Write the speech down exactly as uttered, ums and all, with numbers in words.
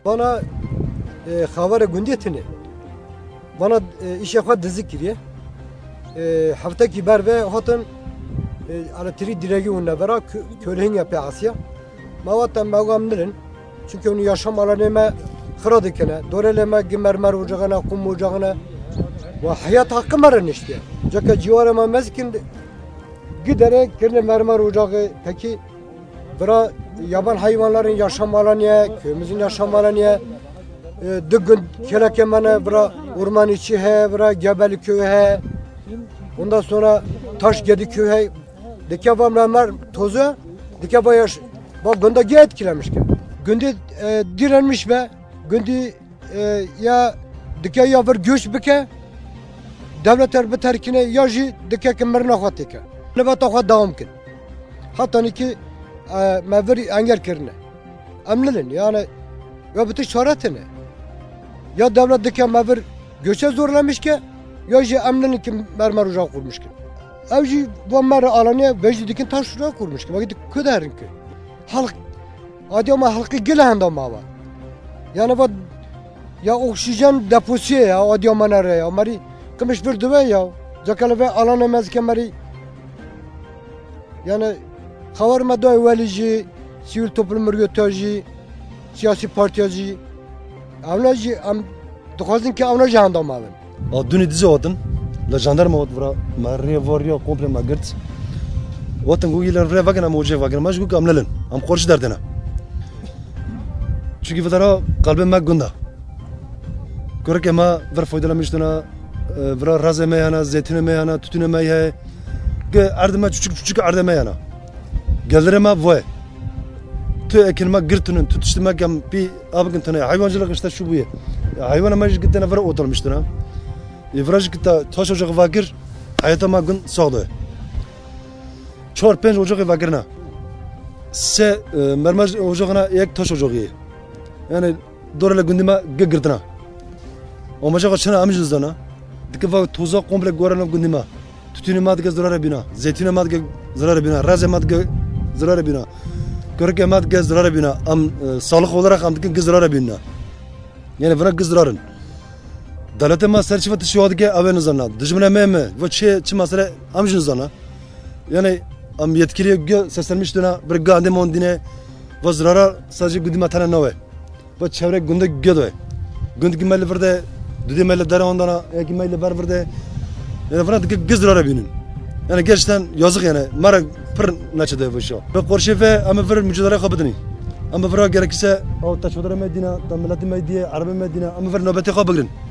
bana e, havara gündetini bana e, iş yapma dizi kiriye e, hafta ki ber ve hatın ala tri diregi unna bera kölehin yapıyor Asya mavatten mağamların çünkü onu yaşam alanıma kıradıkene doreleme gimermer ocağına kum ocağına ve hayat hakkı meren işte çünkü civarıma mezkin giderek kirli mermer ocağı peki bera yaban hayvanların yaşam alanı köyümüzün yaşam alanı düğün kelekemene bera orman içi he bera Gebeli köyü he ondan sonra Taş Gedi köyü he dikeva mermer tozu dikeva yaş bak gündeki etkilemiş ki günde e, direnmiş be günde e, ya dike ya bir göç bike devletler bir terkine yaji dike kemerine xatike ne bat xat devam kin hatta ki e, mevri engel kirne amlilin yani ya bütün şaratını ya devlet dike mevri göçe zorlamış ki yaji amlilin ki mermer ocağı kurmuş ki evci bu mer alanı vecdi dikin taş ocağı kurmuş ki bak köderin ki halk adi ama halkı gelen mava yani bu ya oksijen deposu ya adi ama nere ya mari kımış bir düve ya zakala ve alan emez kemari yani havarma da evvelici sivil toplum örgütleri siyasi partiyaci avnacı am dokazın ki avnacı anda mavın o dün dizi odun la jandarma od vra marriya varya komple magert Vatan gugiler re vagana moje vagana maj guk amlalın am qorş derdena çünkü vdara kalbim mak gunda körek ama ver faydalamıştına ver razeme yana zeytine me yana tütüne me he ge ardema küçük küçük ardema yana geldirema voy tü ekilma girtunun tutuşturmak yam bir abgın tane hayvancılık işte şu bu ya hayvana maj gitene ver oturmuştuna evraj gitta taş ocağı vagir hayatama gün sağdı çor penç ocağı vagirna se mermaj ocağına ek taş ocağı yani doğru gündeme girtna o maçı kaçına amcız dana dikva toza komple gorana gündeme tütünü madde zararı bina zeytine madde zararı bina raze madde zararı bina körke madde zararı bina am sağlık olarak am dikin zararı bina yani bana zararın devlete ma serçivat şu adike aven zana dijmene meme ve çe çi masale amcız dana yani am yetkili seslenmiş dana bir gande mondine ve zarara sadece gündeme tane nove bu çevre günde gödü. Günde gümeli verde, düdü meli dere ondana, gümeli ber verde. Yani falan gizlere binin. Yani gerçekten yazık yani. Mara pır naçıdı bu şey. Ve korşefe ama ver mücadele kabadını. Ama ver gerekirse o taşvadara medine, tamilati medine, arabi medine, ama ver nöbeti kabadın.